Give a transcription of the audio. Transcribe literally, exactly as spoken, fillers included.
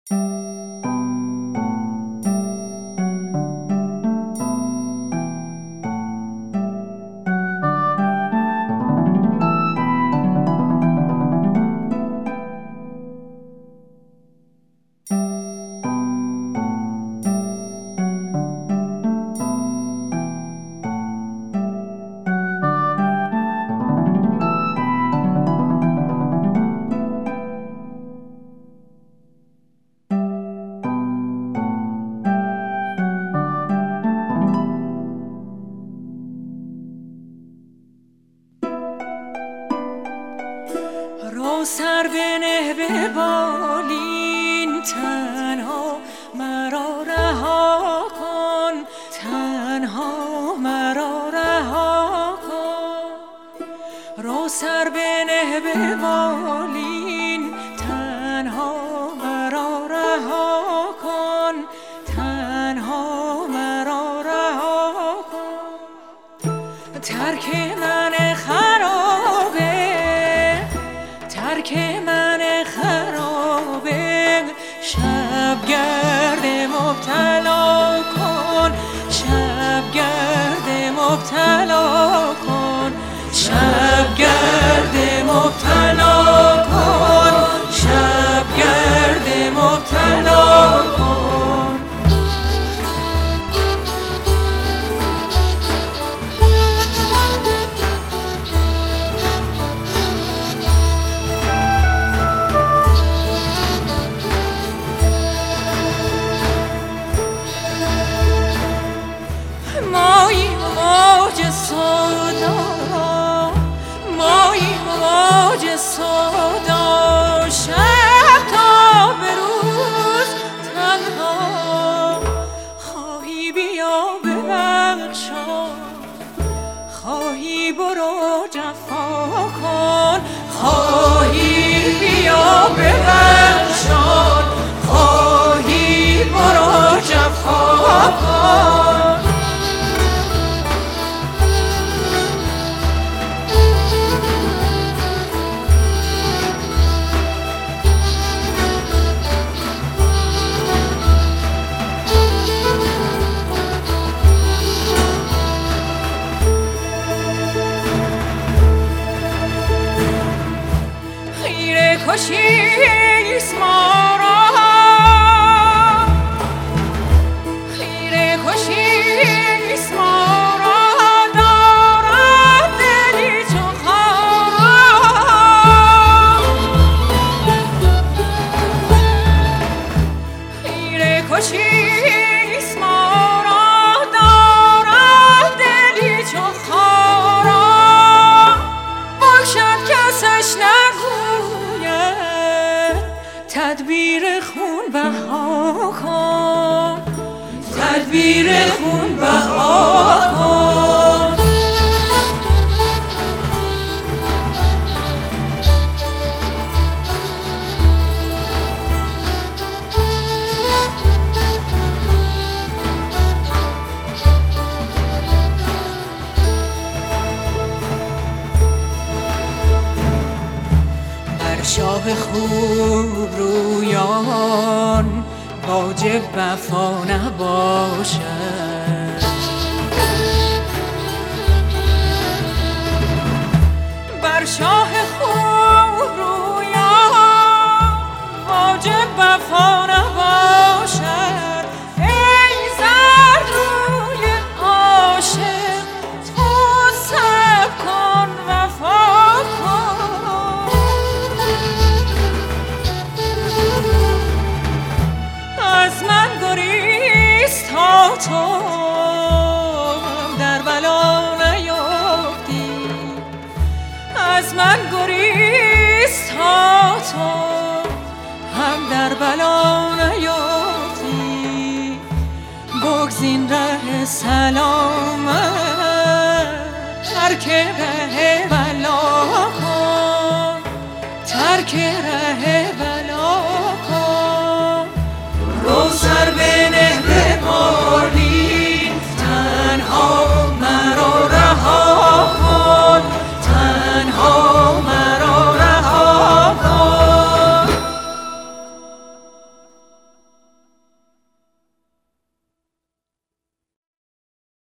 رو سر بنه به بالین، تنها مرا رها کن، تنها مرا رها کن. رو سر بنه به بالین، تنها مرا رها کن، تنها مرا رها کن. ترک من خرابه، ترک من خرابه، شبگرد مبتلا کن، شبگرد مبتلا کن، شبگرد مبتلا کن، شبگرد مبتلا کن. ماییم موج سودا، ماییم موج سودا، شب تا به روز تنها. خواهی بیا ببخشا، خواهی برو جفا کن، خواهی بیا ببخشا، خواهی برو جفا کن. کشیست ما را، خیره کشیست ما را، دارد دلی چو خارا. خیره کشیست ما را، دارد دلی چو خارا. باشد کسش نگوید، تدبیر خون بها کن، تدبیر خون بها کن. بر شاه خوب رویان واجب وفا نباشد، بر شاه خوب رویان واجب وفا نباشد. ای زرد روی عاشق تو صبر کن وفا کن. از من گریز تا تو در بلا نیفتی، از من گریز تا تو هم در بلا نیفتی. بگزین ره سلامت، ترک ره بلا کن، ترک